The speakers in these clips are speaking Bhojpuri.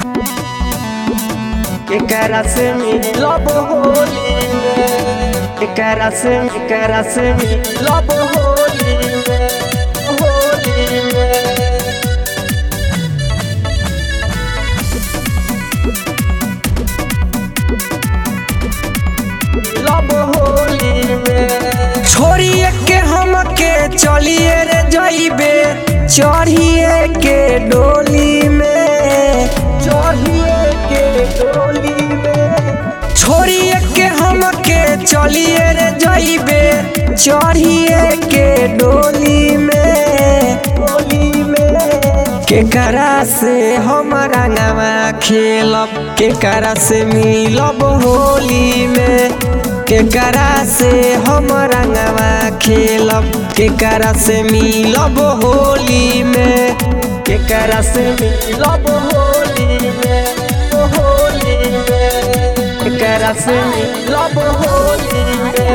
केकरा से मिलब होली में, केकरा से मिलब होली में, होली में। मिलब होली में। छोड़िए के हमके चलिए रे जइबे, चढ़िए के डोली में, चढ़िए के डोली में। छोड़िए के हमके चलिए रे जइबे, चढ़िए के डोली में, डोली में। केकरा से हम रंगवा खेलब, केकरा से मिलब होली में, केकरा से हम रंगवा खेलब, केकरा से मिलब होली में, केकरा से मिलब होली में, होली में। केकरा से मिलब होली में,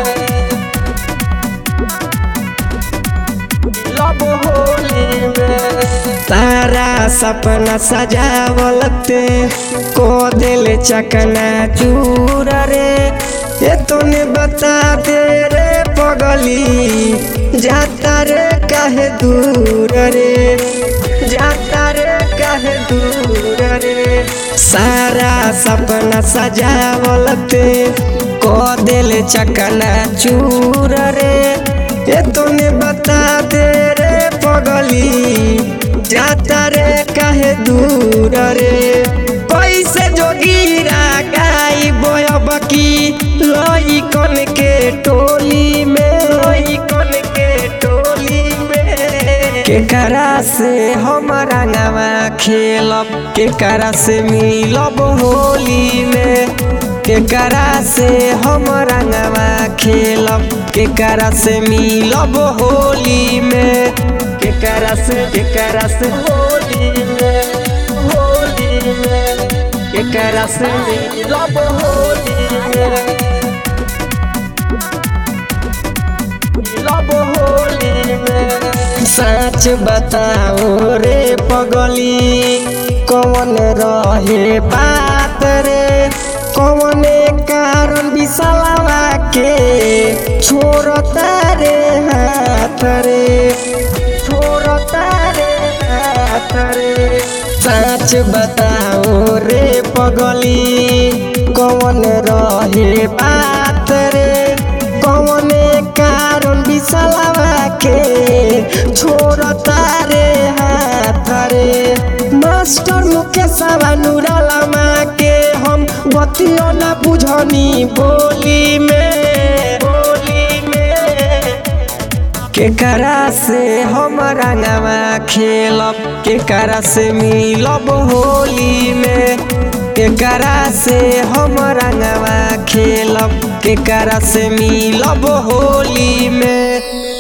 मिलब होली में। तारा सपना सजावलते को दिल चकना चूर रे, ये तूने बता दे रे पगली, जाता रे काहे दूर रे, जाता रे काहे दूर रे। सारा सपना सजावलते को दिल चकना चूर रे, ये तूने बता दे रे पगली, जाता रे काहे दूर रे। कैसे जोगीरा गाई बोयब की लइकन के टोली में, लइकन के टोली में। केकरा से हम रंगवा खेलब, केकरा से मिलब होली में, केकरा से हम रंगवा खेलब, केकरा से मिलब होली में, केकरा से होली में, होली में। केकरा से मिलब होली में, मिलब होली में। सच बताओ रे पगली, कौन रहे बात रे, कौन कारण विशालवा के छोड़ता रे हाथ रे, छोड़ता रे हाथ रे। सच बताओ रे पगली, कौन रहे बात रे, कौन कारण विशालवा के छोड़ता रे हाथ रे। मास्टर मुकेशवा नूरालमा के हम बतियो ना बुझनी बोली में, बोली में। केकरा से हम रंगवा खेलब, केकरा से मिलब होली में, केकरा से हम रंगवा खेलब, केकरा से मिलब होली में।